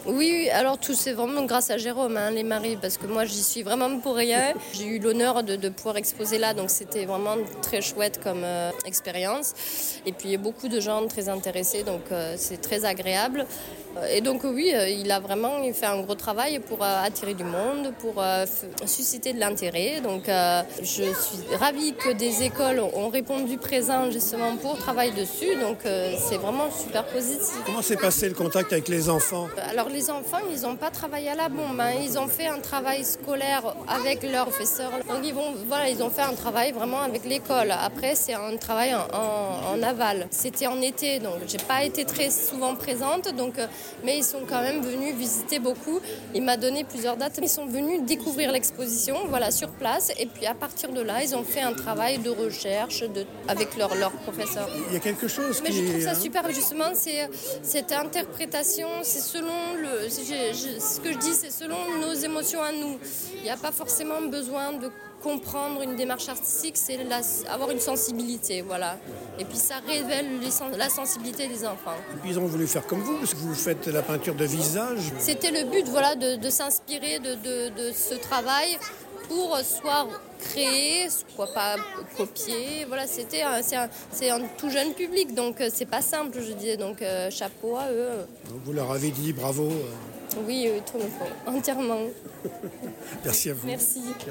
Oui, alors tout c'est vraiment grâce à Jérôme, les maris, parce que moi j'y suis vraiment pour rien. J'ai eu l'honneur de pouvoir exposer là, donc c'était vraiment très chouette comme expérience. Et puis il y a beaucoup de gens très intéressés, donc c'est très agréable. Et donc oui, il a vraiment fait un gros travail pour attirer du monde, pour susciter de l'intérêt. Donc je suis ravie que des écoles ont répondu présent justement pour travailler dessus. Donc c'est vraiment super positif. Comment s'est passé le contact avec les enfants? Alors les enfants, ils n'ont pas travaillé à la bombe. Ils ont fait un travail scolaire avec leurs professeurs. Donc ils ont fait un travail vraiment avec l'école. Après, c'est un travail en aval. C'était en été, donc j'ai pas été très souvent présente. Mais ils sont quand même venus visiter beaucoup. Il m'a donné plusieurs dates. Ils sont venus découvrir l'exposition, sur place. Et puis à partir de là, ils ont fait un travail de recherche avec leurs professeurs. Il y a quelque chose Mais je trouve ça super, justement, c'est cette interprétation, c'est selon ce que je dis, c'est selon nos émotions à nous. Il n'y a pas forcément besoin de comprendre une démarche artistique, c'est avoir une sensibilité, voilà. Et puis ça révèle la sensibilité des enfants. Et puis ils ont voulu faire comme vous, parce que vous faites la peinture de visage. C'était le but, de s'inspirer de ce travail pour soit créer, soit pas copier. Voilà, c'est un tout jeune public, donc c'est pas simple, je dis. Donc chapeau à eux. Vous leur avez dit bravo. Oui, tout le fond, entièrement. Merci à vous. Merci.